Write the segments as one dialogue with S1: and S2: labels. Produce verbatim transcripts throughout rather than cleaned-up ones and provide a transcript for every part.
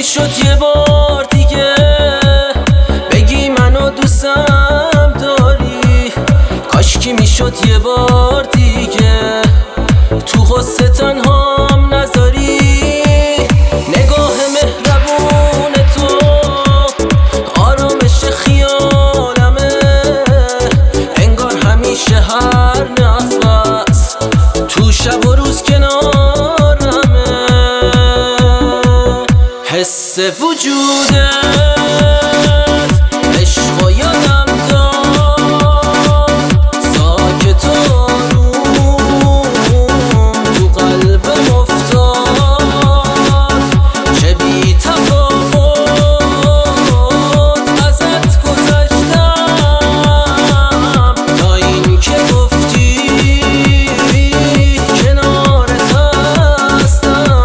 S1: میشد یه بار دیگه بگی منو دوستم داری، کاشکی میشد یه بار دیگه تو غصه تنهام نذاری. نگاه مهربون تو آرامش خیالمه، انگار همیشه هر نفس تو شب و روز کنارمه. حس وجودت عشق و یادم داد، ساکت و آروم تو قلبم افتاد. چه بی تفاوت ازت گذشتم تا این که گفتی کنارت هستم.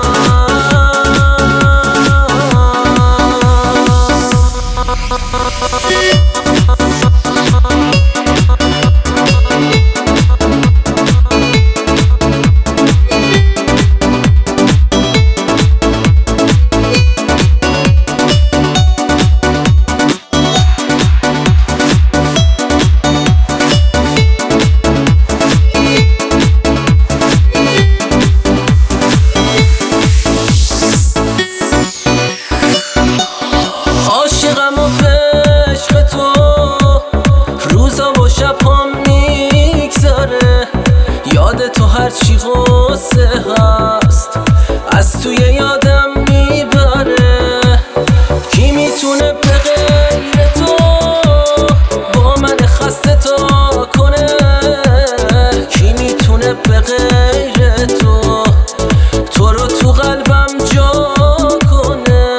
S1: عاشقم و عشق تو روزا و شب‌هام میگذره، یاد تو هرچی غصه هست از توی یادم میبره. کی میتونه به غیر تو با من خسته تا کنه، کی میتونه به غیر تو تو رو تو قلبم جا کنه.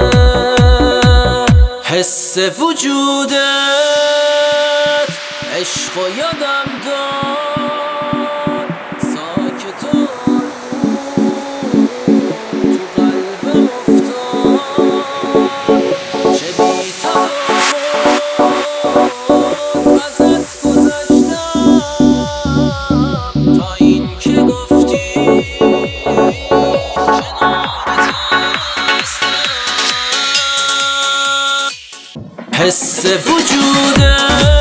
S1: حس وجودت عشق و یادم داد، ساکت و آروم تو قلبم افتاد. چه بی تفاوت ازت گذشتم تا این که گفتی کنارت هستم. حس وجودت